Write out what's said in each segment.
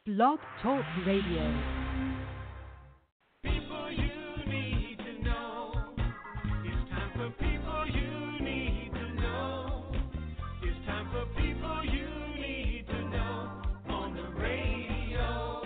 Blog Talk Radio. People you need to know. It's time for people you need to know. It's time for people you need to know on the radio.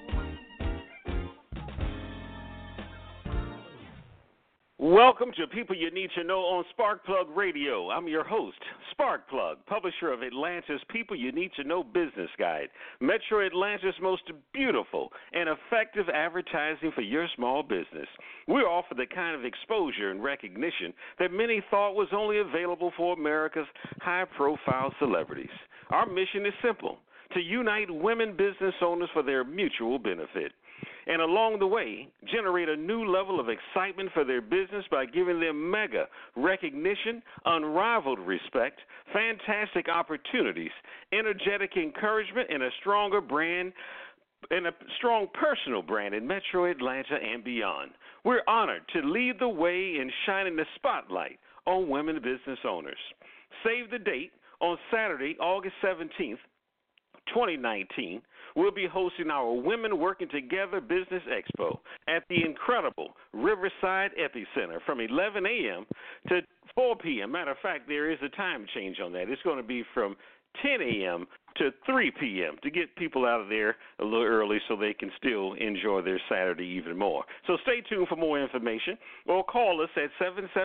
Welcome to People You Need to Know on Sparkplug Radio. I'm your host, Sparkplug, publisher of Atlanta's People You Need to Know Business Guide, Metro Atlanta's most beautiful and effective advertising for your small business. We offer the kind of exposure and recognition that many thought was only available for America's high-profile celebrities. Our mission is simple: to unite women business owners for their mutual benefit. And along the way, generate a new level of excitement for their business by giving them mega recognition, unrivaled respect, fantastic opportunities, energetic encouragement, and a stronger brand and a strong personal brand in Metro Atlanta and beyond. We're honored to lead the way in shining the spotlight on women business owners. Save the date on Saturday, August 17th, 2019, we'll be hosting our Women Working Together Business Expo at the incredible Riverside Epicenter from 11 a.m. to 4 p.m. Matter of fact, there is a time change on that. It's going to be from 10 a.m. to 3 p.m. to get people out of there a little early so they can still enjoy their Saturday even more. So stay tuned for more information or call us at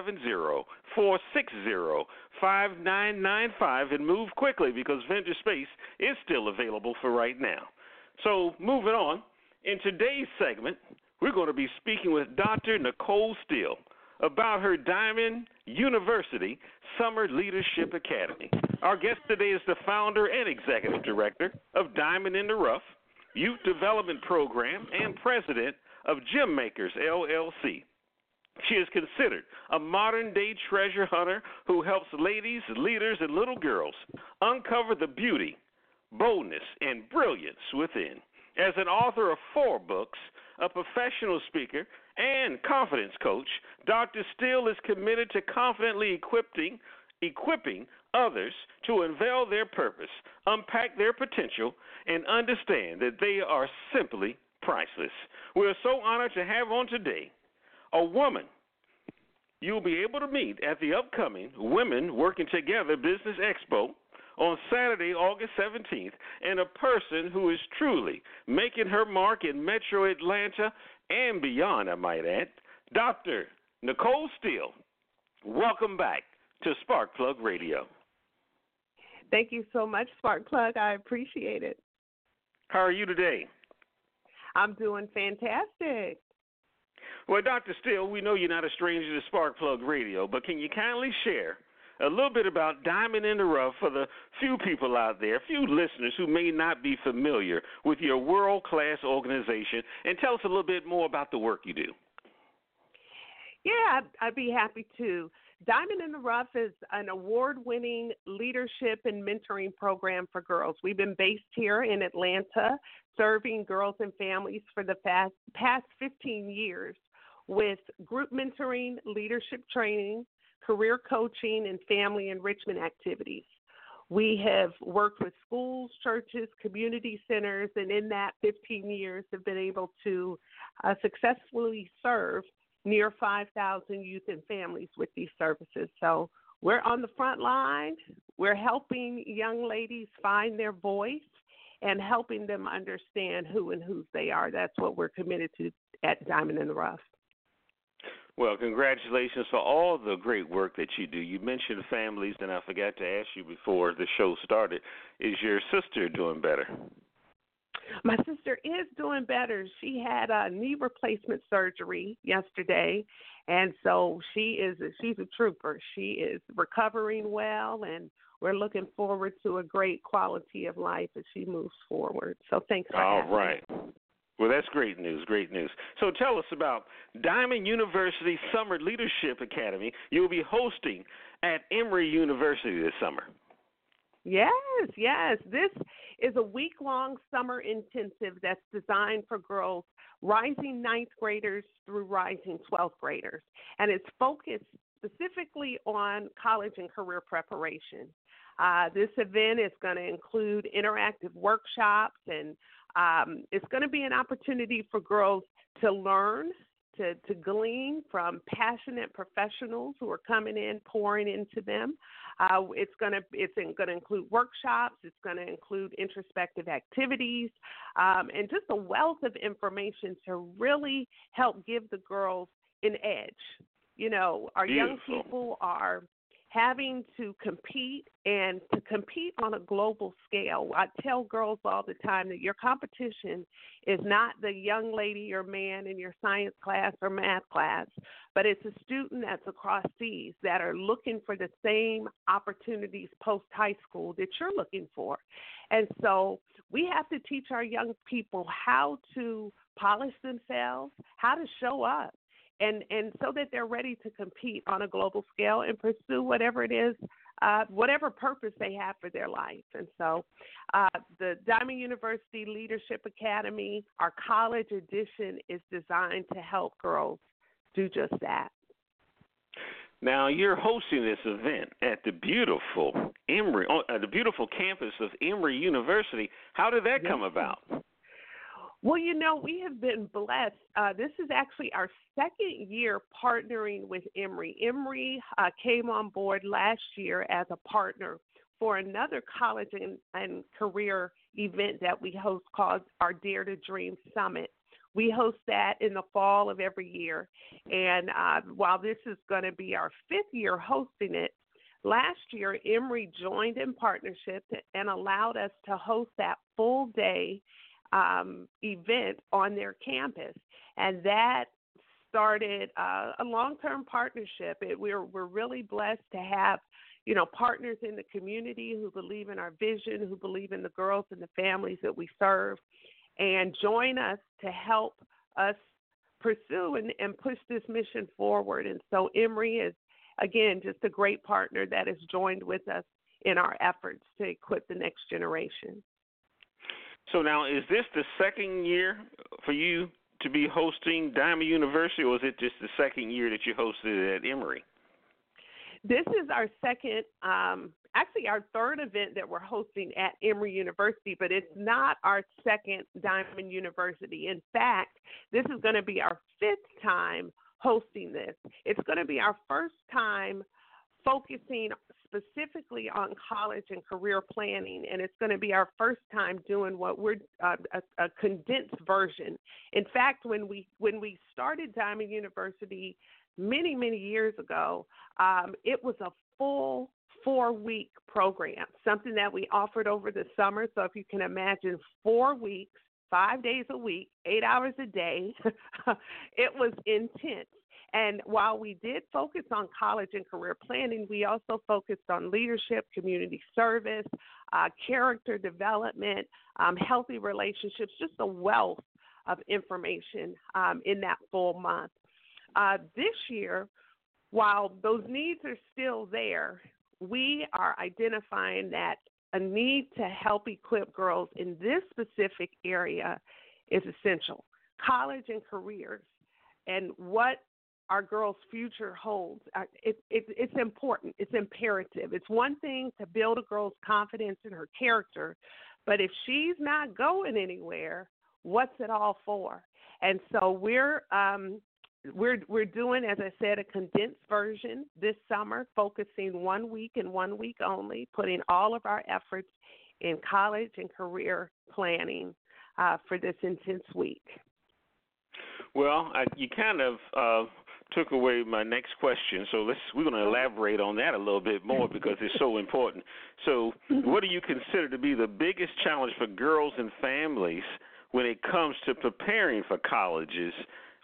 770-460-5995 and move quickly because vendor space is still available for right now. So moving on, in today's segment, we're going to be speaking with Dr. Nicole Steele about her Diamond University Summer Leadership Academy. Our guest today is the founder and executive director of Diamond in the Rough Youth Development Program and president of Gem Makers, LLC. She is considered a modern-day treasure hunter who helps ladies, leaders, and little girls uncover the beauty, boldness, and brilliance within. As an author of 4 books, a professional speaker, and confidence coach, Dr. Steele is committed to confidently equipping others to unveil their purpose, unpack their potential, and understand that they are simply priceless. We are so honored to have on today a woman you'll be able to meet at the upcoming Women Working Together Business Expo on Saturday, August 17th, and a person who is truly making her mark in Metro Atlanta and beyond, I might add, Dr. Nicole Steele. Welcome back to Sparkplug Radio. Thank you so much, Sparkplug. I appreciate it. How are you today? I'm doing fantastic. Well, Dr. Steele, we know you're not a stranger to Sparkplug Radio, but can you kindly share a little bit about Diamond in the Rough for the few people out there, few listeners who may not be familiar with your world-class organization, and tell us a little bit more about the work you do. Yeah, I'd be happy to. Diamond in the Rough is an award-winning leadership and mentoring program for girls. We've been based here in Atlanta, serving girls and families for the past 15 years with group mentoring, leadership training, career coaching, and family enrichment activities. We have worked with schools, churches, community centers, and in that 15 years have been able to successfully serve near 5,000 youth and families with these services. So we're on the front line. We're helping young ladies find their voice and helping them understand who and whose they are. That's what we're committed to at Diamond in the Rough. Well, congratulations for all the great work that you do. You mentioned families, and I forgot to ask you before the show started, is your sister doing better? My sister is doing better. She had a knee replacement surgery yesterday, and so she's a trooper. She is recovering well, and we're looking forward to a great quality of life as she moves forward. So thanks for having me. All right. Well, that's great news, great news. So tell us about Diamond University Summer Leadership Academy you'll be hosting at Emory University this summer. Yes. This is a week-long summer intensive that's designed for girls rising 9th graders through rising 12th graders, and it's focused specifically on college and career preparation. This event is going to include interactive workshops and It's going to be an opportunity for girls to learn, to glean from passionate professionals who are coming in, pouring into them. It's going to include workshops. It's going to include introspective activities, and just a wealth of information to really help give the girls an edge. You know, our young people are having to compete, and to compete on a global scale. I tell girls all the time that your competition is not the young lady or man in your science class or math class, but it's a student that's across seas that are looking for the same opportunities post-high school that you're looking for. And so we have to teach our young people how to polish themselves, how to show up, and so that they're ready to compete on a global scale and pursue whatever it is, whatever purpose they have for their life. And so the Diamond University Leadership Academy, our college edition, is designed to help girls do just that. Now, you're hosting this event at the beautiful Emory, the beautiful campus of Emory University. How did that come about? Well, you know, we have been blessed. This is actually our second year partnering with Emory. Emory came on board last year as a partner for another college and career event that we host called our Dare to Dream Summit. We host that in the fall of every year. And while this is going to be our fifth year hosting it, last year Emory joined in partnership and allowed us to host that full day event on their campus, and that started a long-term partnership. We're really blessed to have, you know, partners in the community who believe in our vision, who believe in the girls and the families that we serve, and join us to help us pursue and push this mission forward. And so Emory is, again, just a great partner that has joined with us in our efforts to equip the next generation. So now, is this the second year for you to be hosting Diamond University, or is it just the second year that you hosted at Emory? This is our second, actually our third event that we're hosting at Emory University, but it's not our second Diamond University. In fact, this is going to be our fifth time hosting this. It's going to be our first time focusing specifically on college and career planning, and it's going to be our first time doing what we're a condensed version. In fact, when we started Diamond University many years ago, it was a full 4-week program, something that we offered over the summer. So if you can imagine, 4 weeks, 5 days a week, 8 hours a day, it was intense. And while we did focus on college and career planning, we also focused on leadership, community service, character development, healthy relationships, just a wealth of information in that full month. This year, while those needs are still there, we are identifying that a need to help equip girls in this specific area is essential. College and careers and what our girls' future holds. It's important. It's imperative. It's one thing to build a girl's confidence in her character, but if she's not going anywhere, what's it all for? And so we're doing, as I said, a condensed version this summer, focusing 1 week and 1 week only, putting all of our efforts in college and career planning for this intense week. Well, you kind of took away my next question, so we're going to elaborate on that a little bit more because it's so important. So what do you consider to be the biggest challenge for girls and families when it comes to preparing for colleges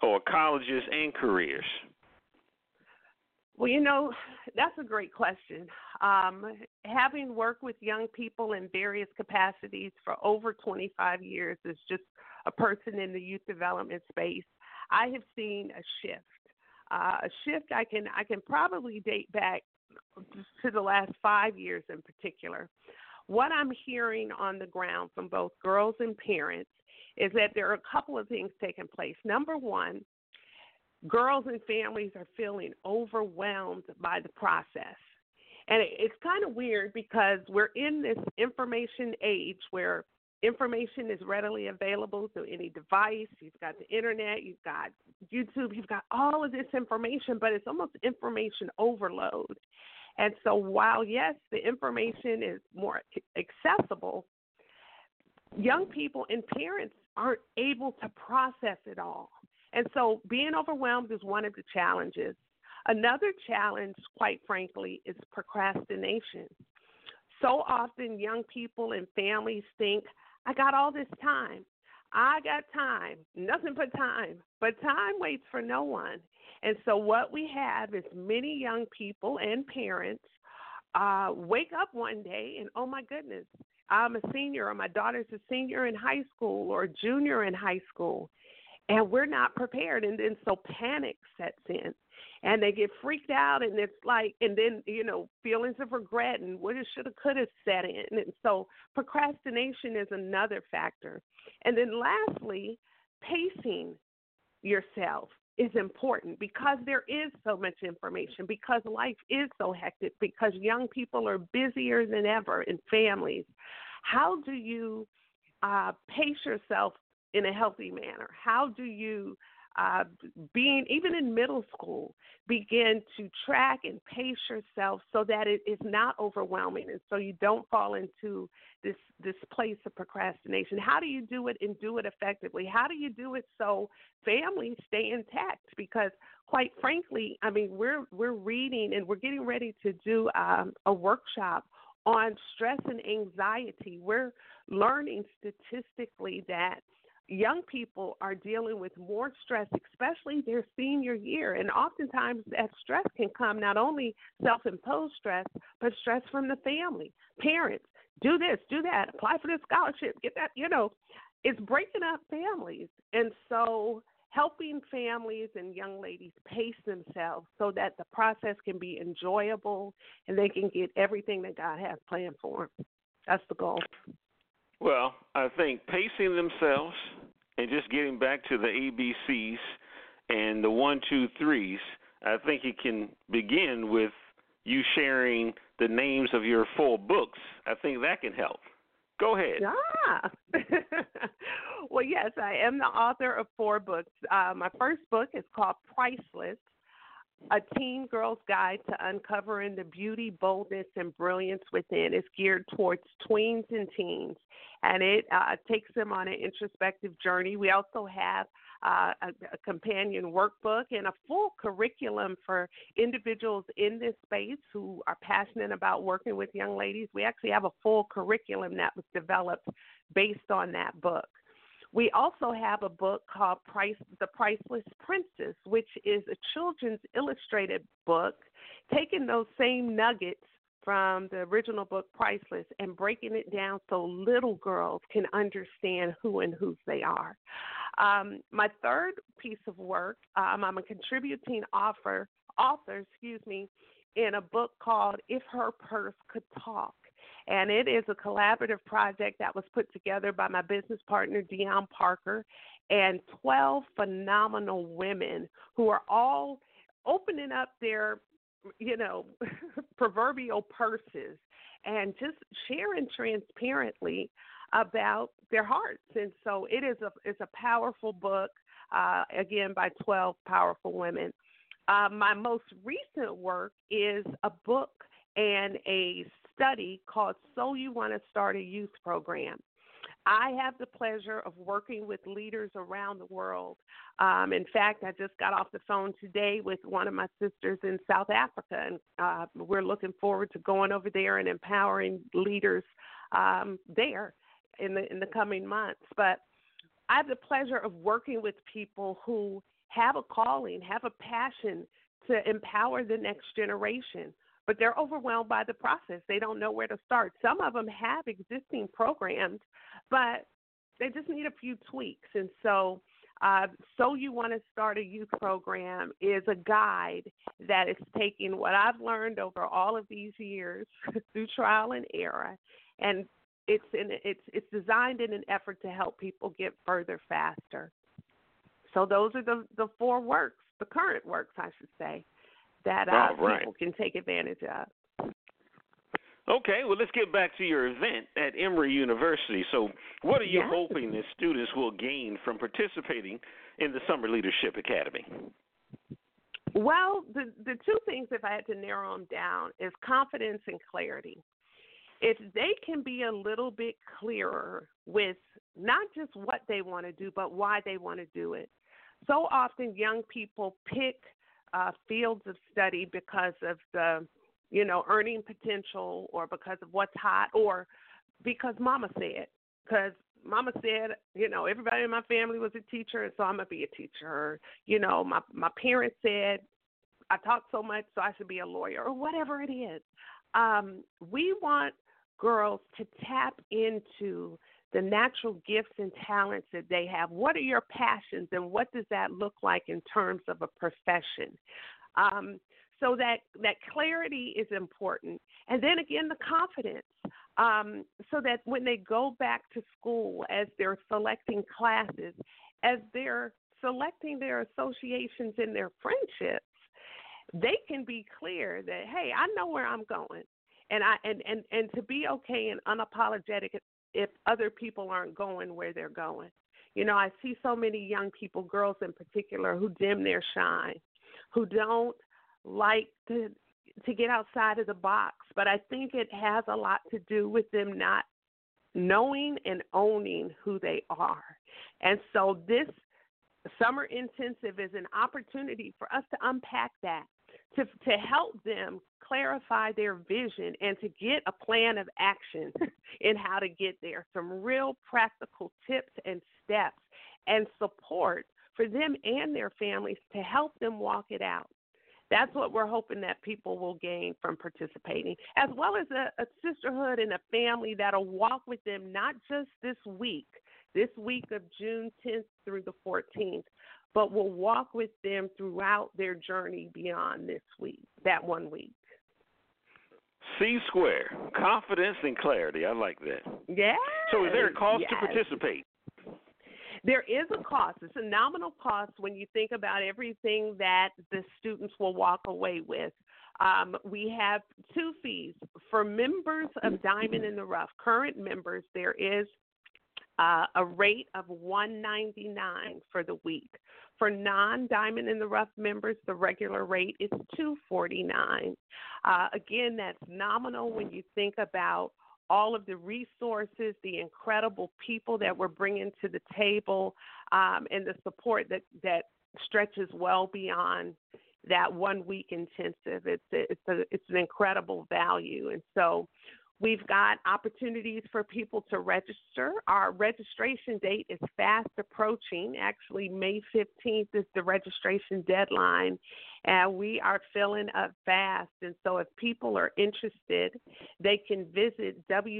and careers? Well, you know, that's a great question. Having worked with young people in various capacities for over 25 years as just a person in the youth development space, I have seen a shift. I can probably date back to the last 5 years in particular. What I'm hearing on the ground from both girls and parents is that there are a couple of things taking place. Number one, girls and families are feeling overwhelmed by the process. And it's kind of weird because we're in this information age where Information is readily available through any device. You've got the internet, you've got YouTube, you've got all of this information, but it's almost information overload. And so while, yes, the information is more accessible, young people and parents aren't able to process it all. And so being overwhelmed is one of the challenges. Another challenge, quite frankly, is procrastination. So often young people and families think, I got all this time. I got time, nothing but time. But time waits for no one. And so what we have is many young people and parents wake up one day and, oh, my goodness, I'm a senior or my daughter's a senior in high school or a junior in high school, and we're not prepared. And then so panic sets in. And they get freaked out, and it's like, and then, feelings of regret and woulda, shoulda, coulda set in. And so procrastination is another factor. And then lastly, pacing yourself is important because there is so much information, because life is so hectic, because young people are busier than ever in families. How do you pace yourself in a healthy manner? How do you being even in middle school, begin to track and pace yourself so that it is not overwhelming and so you don't fall into this place of procrastination? How do you do it and do it effectively? How do you do it so families stay intact? Because quite frankly, I mean, we're reading and we're getting ready to do a workshop on stress and anxiety. We're learning statistically that young people are dealing with more stress, especially their senior year. And oftentimes that stress can come not only self-imposed stress, but stress from the family. Parents, do this, do that, apply for this scholarship, get that, it's breaking up families. And so helping families and young ladies pace themselves so that the process can be enjoyable and they can get everything that God has planned for them. That's the goal. Well, I think pacing themselves and just getting back to the ABCs and the 1, 2, 3s, I think it can begin with you sharing the names of your 4 books. I think that can help. Go ahead. Yeah. Well, yes, I am the author of 4 books. My first book is called Priceless, A Teen Girl's Guide to Uncovering the Beauty, Boldness, and Brilliance Within. It's geared towards tweens and teens, and it takes them on an introspective journey. We also have a companion workbook and a full curriculum for individuals in this space who are passionate about working with young ladies. We actually have a full curriculum that was developed based on that book. We also have a book called The Priceless Princess, which is a children's illustrated book, taking those same nuggets from the original book Priceless and breaking it down so little girls can understand who and whose they are. My third piece of work, I'm a contributing author, in a book called If Her Purse Could Talk. And it is a collaborative project that was put together by my business partner, Dion Parker, and 12 phenomenal women who are all opening up their, proverbial purses and just sharing transparently about their hearts. And so it's a powerful book, again, by 12 powerful women. My most recent work is a book and a study called So You Want to Start a Youth Program. I have the pleasure of working with leaders around the world. In fact, I just got off the phone today with one of my sisters in South Africa, and we're looking forward to going over there and empowering leaders there in the coming months. But I have the pleasure of working with people who have a calling, have a passion to empower the next generation, but they're overwhelmed by the process. They don't know where to start. Some of them have existing programs, but they just need a few tweaks. And so You Want to Start a Youth Program is a guide that is taking what I've learned over all of these years through trial and error, and it's designed in an effort to help people get further faster. So those are the 4 works, the current works, I should say, that people can take advantage of. Okay, well, let's get back to your event at Emory University. So, what are you Yes. hoping that students will gain from participating in the Summer Leadership Academy? Well, the two things, if I had to narrow them down, is confidence and clarity. If they can be a little bit clearer with not just what they want to do, but why they want to do it. So often young people pick fields of study because of the, earning potential, or because of what's hot, or because mama said. Because mama said, everybody in my family was a teacher, and so I'm going to be a teacher. Or, my parents said, I talk so much, so I should be a lawyer, or whatever it is. We want girls to tap into the natural gifts and talents that they have. What are your passions, and what does that look like in terms of a profession? So that clarity is important. And then again, the confidence, so that when they go back to school, as they're selecting classes, as they're selecting their associations and their friendships, they can be clear that, hey, I know where I'm going. And to be okay and unapologetic if other people aren't going where they're going. I see so many young people, girls in particular, who dim their shine, who don't like to get outside of the box. But I think it has a lot to do with them not knowing and owning who they are. And so this summer intensive is an opportunity for us to unpack that, to help them clarify their vision and to get a plan of action in how to get there. Some real practical tips and steps and support for them and their families to help them walk it out. That's what we're hoping that people will gain from participating, as well as a sisterhood and a family that'll walk with them not just this week of June 10th through the 14th, but will walk with them throughout their journey beyond this week, that 1 week. C square, confidence and clarity. I like that. Yeah. So is there a cost yes. to participate? There is a cost. It's a nominal cost when you think about everything that the students will walk away with. We have two fees. For members of Diamond in the Rough, current members, there is a rate of $199 for the week. For non-Diamond in the Rough members, the regular rate is $249. Again, that's nominal when you think about all of the resources, the incredible people that we're bringing to the table, and the support that stretches well beyond that 1 week intensive. It's an incredible value. And so we've got opportunities for people to register. Our registration date is fast approaching. Actually, May 15th is the registration deadline, and we are filling up fast. And so if people are interested, they can visit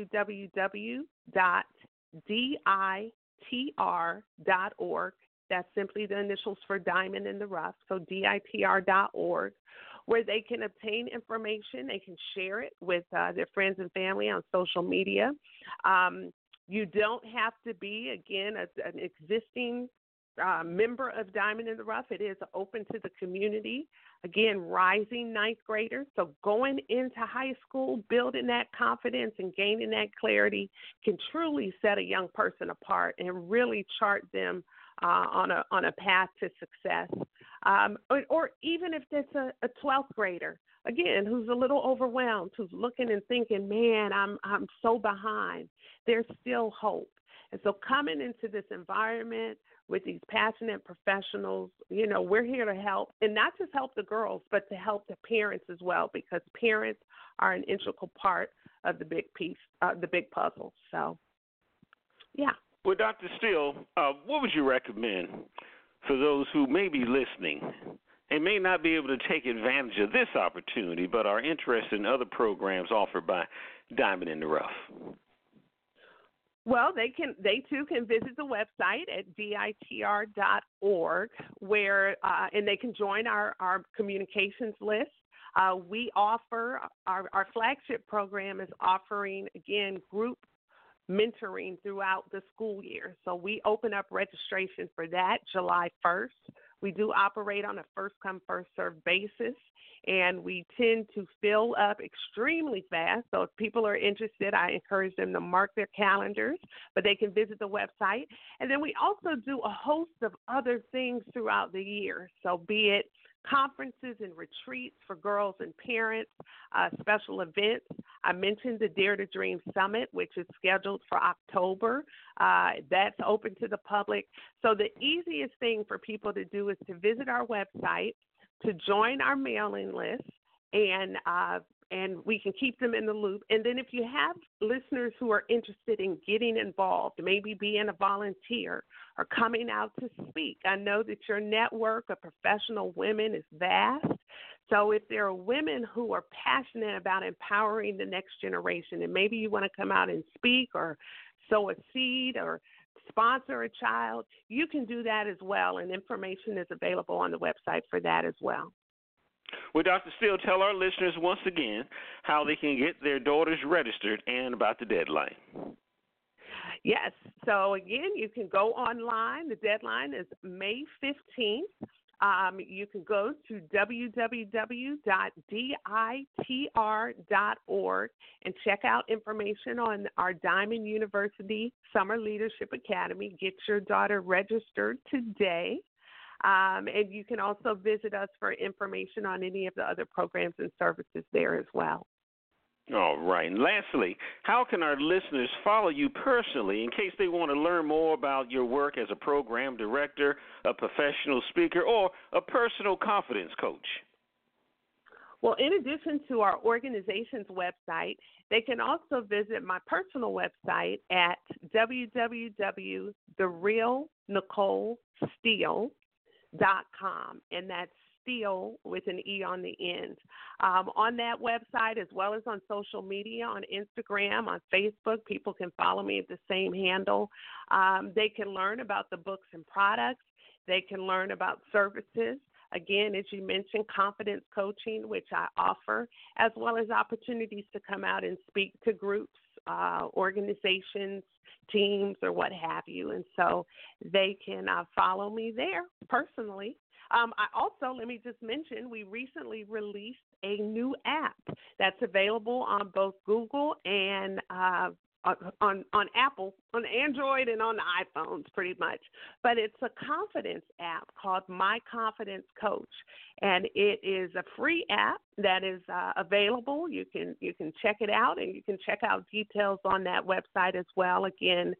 www.ditr.org. That's simply the initials for Diamond in the Rough, so ditr.org, where they can obtain information. They can share it with their friends and family on social media. You don't have to be, again, an existing member of Diamond in the Rough. It is open to the community. Again, rising ninth graders. So going into high school, building that confidence and gaining that clarity can truly set a young person apart and really chart them on a path to success. Or even if it's a 12th grader, again, who's a little overwhelmed, who's looking and thinking, man, I'm so behind. There's still hope. And so coming into this environment with these passionate professionals, we're here to help, and not just help the girls, but to help the parents as well, because parents are an integral part of the big piece, the big puzzle. So, yeah. Well, Dr. Steele, what would you recommend for those who may be listening and may not be able to take advantage of this opportunity but are interested in other programs offered by Diamond in the Rough? Well, they too can visit the website at ditr.org, where and they can join our communications list. We offer our flagship program is offering, again, group mentoring throughout the school year. So we open up registration for that July 1st. We do operate on a first-come, first-served basis, and we tend to fill up extremely fast. So if people are interested, I encourage them to mark their calendars, but they can visit the website. And then we also do a host of other things throughout the year. So be it conferences and retreats for girls and parents, special events. I mentioned the Dare to Dream Summit, which is scheduled for October. That's open to the public. So the easiest thing for people to do is to visit our website, to join our mailing list, and we can keep them in the loop. And then if you have listeners who are interested in getting involved, maybe being a volunteer or coming out to speak, I know that your network of professional women is vast. So if there are women who are passionate about empowering the next generation, and maybe you want to come out and speak or sow a seed or sponsor a child, you can do that as well, and information is available on the website for that as well. Well, Dr. Steele, tell our listeners once again how they can get their daughters registered and about the deadline. Yes. So, again, you can go online. The deadline is May 15th. You can go to www.ditr.org and check out information on our Diamond University Summer Leadership Academy. Get your daughter registered today. And you can also visit us for information on any of the other programs and services there as well. All right. And lastly, how can our listeners follow you personally in case they want to learn more about your work as a program director, a professional speaker, or a personal confidence coach? Well, in addition to our organization's website, they can also visit my personal website at www.therealnicolesteele.com, and that's Steele with an E on the end. On that website, as well as on social media, on Instagram, on Facebook, people can follow me at the same handle. They can learn about the books and products. They can learn about services. Again, as you mentioned, confidence coaching, which I offer, as well as opportunities to come out and speak to groups, organizations, teams, or what have you. And so they can follow me there personally. I also, let me just mention, we recently released a new app that's available on both Google and on Apple, on Android, and on the iPhones pretty much. But it's a confidence app called My Confidence Coach, and it is a free app that is available. You can check it out, and you can check out details on that website as well. Again,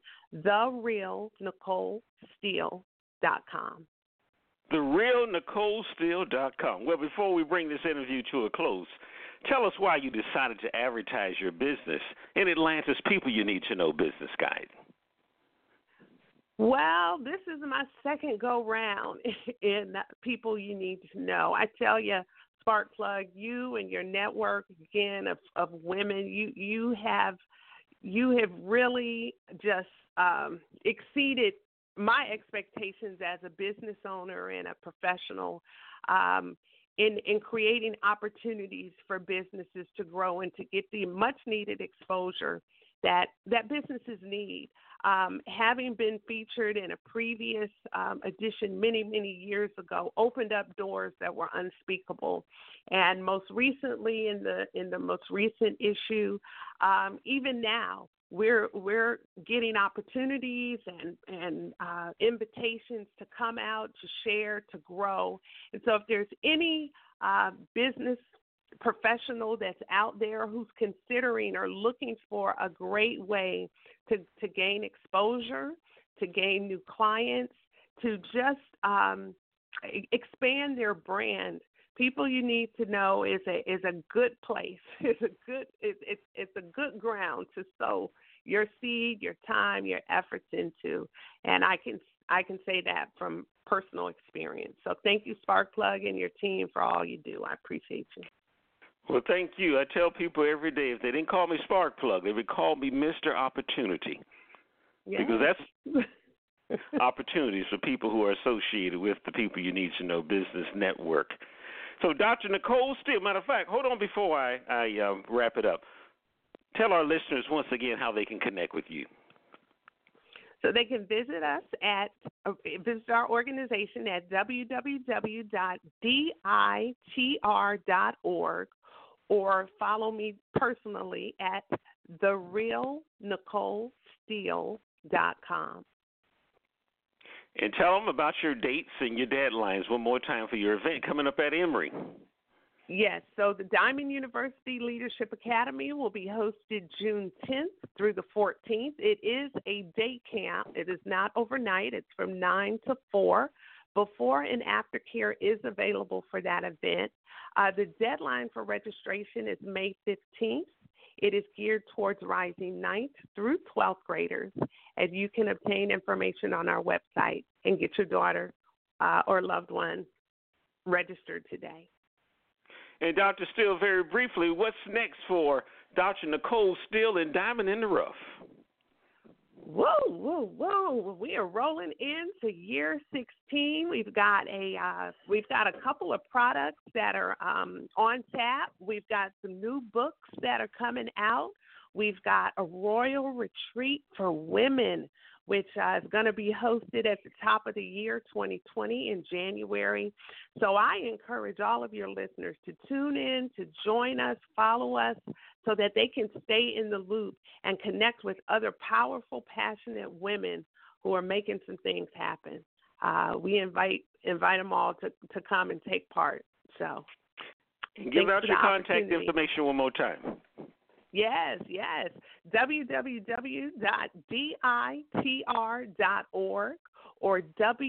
therealnicolesteele.com. TheRealNicoleSteele.com. Well, before we bring this interview to a close, tell us why you decided to advertise your business in Atlanta's People You Need to Know Business Guide. Well, this is my second go-round in People You Need to Know. I tell you, Sparkplug, you and your network, again, of women, you have really just exceeded my expectations as a business owner and a professional in creating opportunities for businesses to grow and to get the much-needed exposure that businesses need. Having been featured in a previous edition many, many years ago opened up doors that were unspeakable. And most recently in the most recent issue, even now, we're getting opportunities and invitations to come out, to share, to grow. And so if there's any business professional that's out there who's considering or looking for a great way to gain exposure, to gain new clients, to just expand their brand, People You Need to Know is a good place. It's a good ground to sow your seed, your time, your efforts into, and I can say that from personal experience. So thank you, Sparkplug, and your team for all you do. I appreciate you. Well, thank you. I tell people every day, if they didn't call me Sparkplug, they would call me Mr. Opportunity. Yeah. Because that's opportunities for people who are associated with the People You Need to Know Business Network. So, Dr. Nicole Steele, matter of fact, hold on before I wrap it up. Tell our listeners once again how they can connect with you. So they can visit us visit our organization at www.ditr.org or follow me personally at therealnicolesteele.com. And tell them about your dates and your deadlines one more time for your event coming up at Emory. Yes, so the Diamond University Leadership Academy will be hosted June 10th through the 14th. It is a day camp. It is not overnight. It's from 9 to 4. Before and after care is available for that event. The deadline for registration is May 15th. It is geared towards rising 9th through 12th graders, and you can obtain information on our website and get your daughter or loved one registered today. And Dr. Steele, very briefly, what's next for Dr. Nicole Steele and Diamond in the Rough? Whoa. We are rolling into year 16. We've got a couple of products that are on tap. We've got some new books that are coming out. We've got a royal retreat for women, which is going to be hosted at the top of the year 2020 in January. So I encourage all of your listeners to tune in, to join us, follow us, so that they can stay in the loop and connect with other powerful, passionate women who are making some things happen. We invite them all to come and take part. So give out your contact information one more time. Yes. www.ditr.org or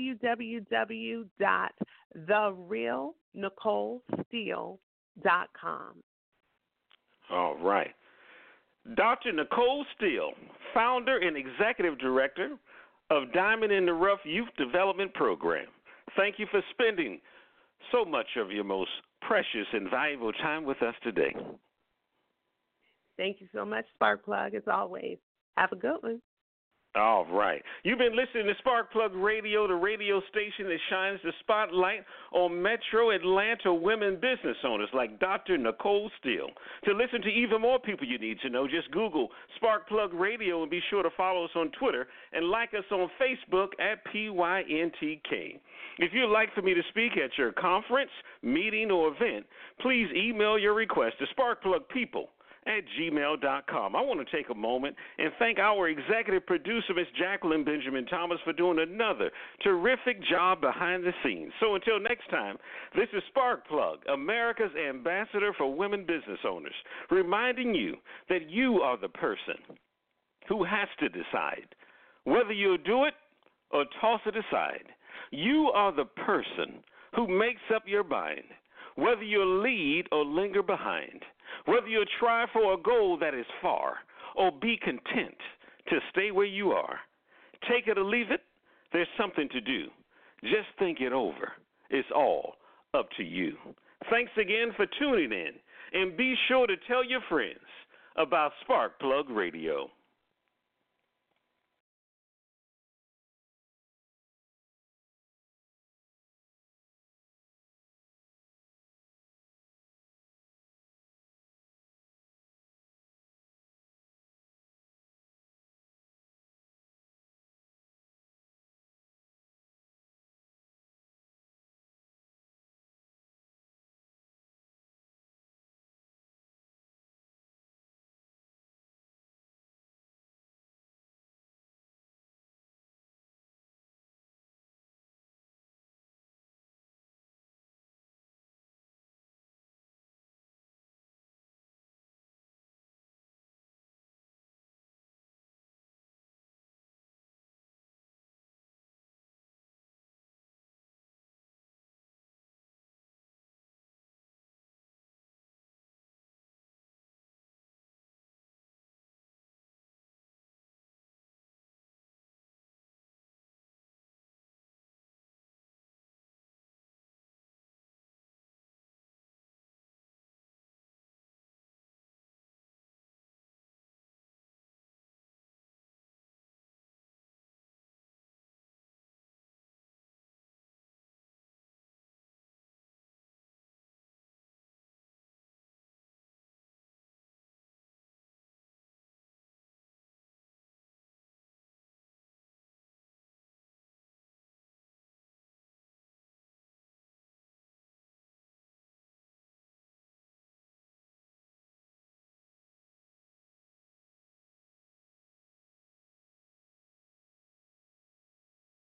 www.therealnicolesteele.com. All right. Dr. Nicole Steele, founder and executive director of Diamond in the Rough Youth Development Program. Thank you for spending so much of your most precious and valuable time with us today. Thank you so much, Sparkplug, as always. Have a good one. All right. You've been listening to Sparkplug Radio, the radio station that shines the spotlight on Metro Atlanta women business owners like Dr. Nicole Steele. To listen to even more people you need to know, just Google Sparkplug Radio and be sure to follow us on Twitter and like us on Facebook at PYNTK. If you'd like for me to speak at your conference, meeting, or event, please email your request to sparkplugpeople@gmail.com. I want to take a moment and thank our executive producer, Ms. Jacqueline Benjamin Thomas, for doing another terrific job behind the scenes. So until next time, this is Sparkplug, America's ambassador for women business owners, reminding you that you are the person who has to decide whether you'll do it or toss it aside. You are the person who makes up your mind whether you'll lead or linger behind. Whether you try for a goal that is far or be content to stay where you are, take it or leave it, there's something to do. Just think it over. It's all up to you. Thanks again for tuning in, and be sure to tell your friends about Sparkplug Radio.